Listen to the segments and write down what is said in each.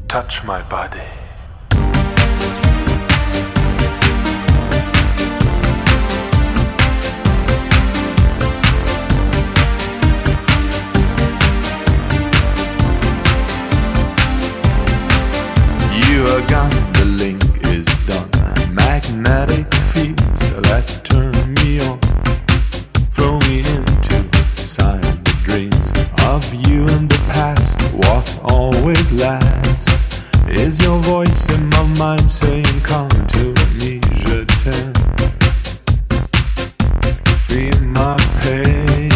Touch my body. You are gone, the link is done. Magnetic fields that turn me on, throw me into silent dreams of you in the past. What always lasts is your voice in my mind saying, come to me, je t'aime. Feel my pain.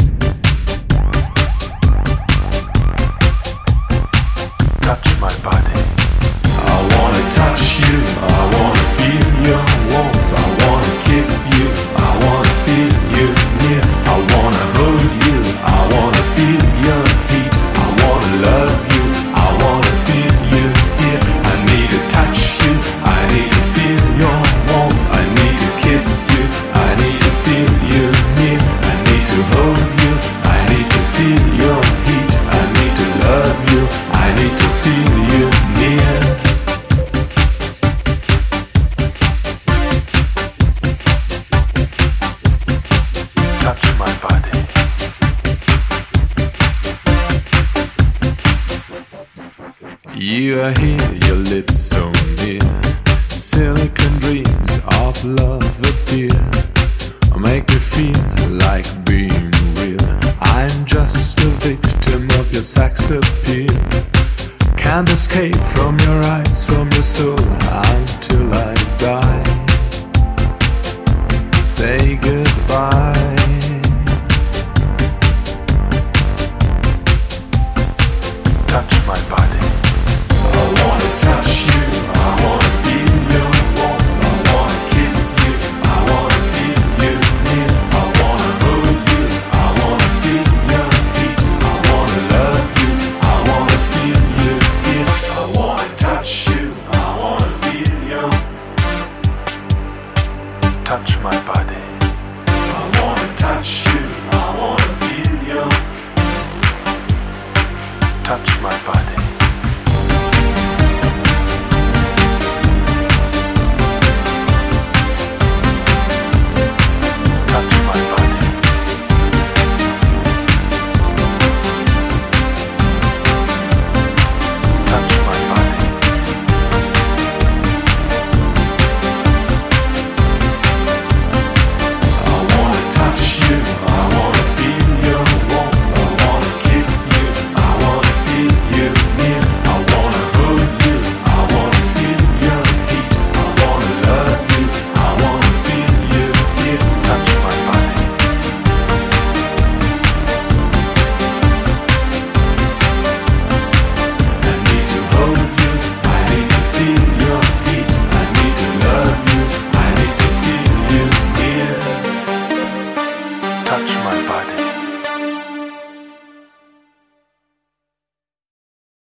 Touch my body. I wanna touch you, I wanna feel your warmth, I wanna kiss you, I wanna feel you near, I wanna hold you, I wanna feel your heat, I wanna love you, I wanna feel you here. I need to touch you, I need to feel your warmth, I need to kiss you, I need to feel you near, I need to hold you, I need to feel your heat, I need to love you, I need to feel you near. Touch my body. You are here, your lips so near. Silicon dreams of love appear. Make me feel like being real. I'm just a victim of your sex appeal. Can't escape from your eyes, from your soul. I'm